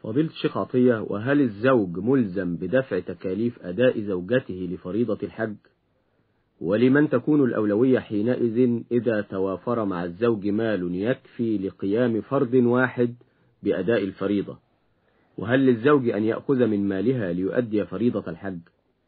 فضيلة الشيخ عطية، وهل الزوج ملزم بدفع تكاليف أداء زوجته لفريضة الحج؟ ولمن تكون الأولوية حينئذ إذا توافر مع الزوج مال يكفي لقيام فرض واحد بأداء الفريضة؟ وهل للزوج أن يأخذ من مالها ليؤدي فريضة الحج؟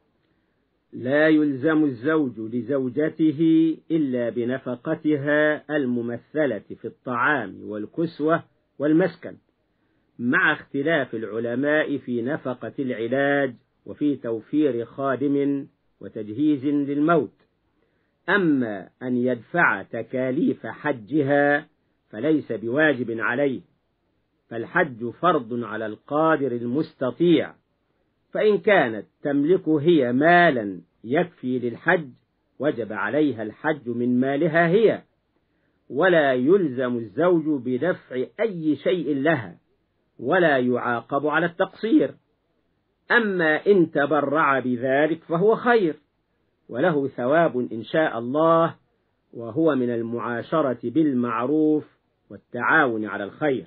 لا يلزم الزوج لزوجته إلا بنفقتها الممثلة في الطعام والكسوة والمسكن، مع اختلاف العلماء في نفقة العلاج وفي توفير خادم وتجهيز للموت. أما أن يدفع تكاليف حجها فليس بواجب عليه، فالحج فرض على القادر المستطيع، فإن كانت تملك هي مالا يكفي للحج وجب عليها الحج من مالها هي، ولا يلزم الزوج بدفع أي شيء لها، ولا يعاقب على التقصير. أما إن تبرع بذلك فهو خير وله ثواب إن شاء الله، وهو من المعاشرة بالمعروف والتعاون على الخير.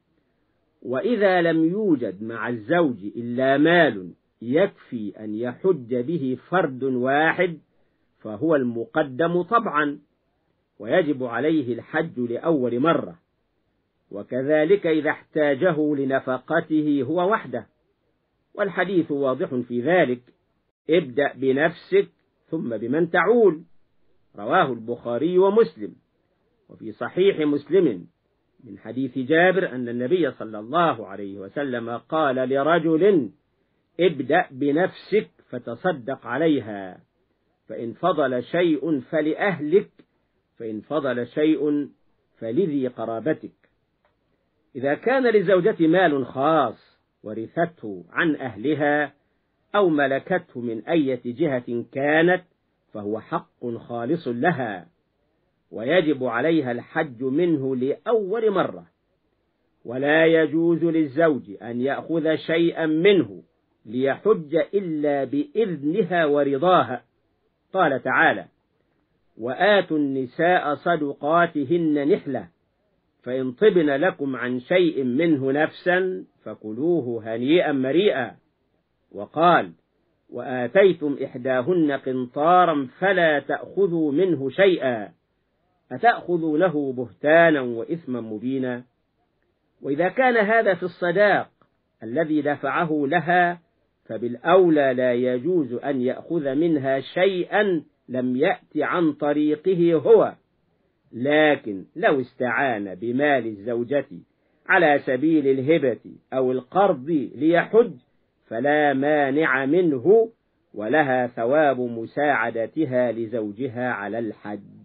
وإذا لم يوجد مع الزوج إلا مال يكفي أن يحج به فرد واحد فهو المقدم طبعا، ويجب عليه الحج لأول مرة، وكذلك إذا احتاجه لنفقته هو وحده، والحديث واضح في ذلك: ابدأ بنفسك ثم بمن تعول، رواه البخاري ومسلم. وفي صحيح مسلم من حديث جابر أن النبي صلى الله عليه وسلم قال لرجل: ابدأ بنفسك فتصدق عليها، فإن فضل شيء فلأهلك، فإن فضل شيء فلذي قرابتك. إذا كان لزوجة مال خاص ورثته عن أهلها أو ملكته من أي جهة كانت فهو حق خالص لها، ويجب عليها الحج منه لأول مرة، ولا يجوز للزوج أن يأخذ شيئا منه ليحج إلا بإذنها ورضاها. قال تعالى: وآتوا النساء صدقاتهن نحلة، فإن طبن لكم عن شيء منه نفسا فكلوه هنيئا مريئا. وقال: وآتيتم إحداهن قنطارا فلا تأخذوا منه شيئا، أتأخذونه بهتانا وإثما مبينا. وإذا كان هذا في الصداق الذي دفعه لها فبالأولى لا يجوز أن يأخذ منها شيئا لم يأتي عن طريقه هو، لكن لو استعان بمال الزوجة على سبيل الهبة أو القرض ليحج فلا مانع منه، ولها ثواب مساعدتها لزوجها على الحج.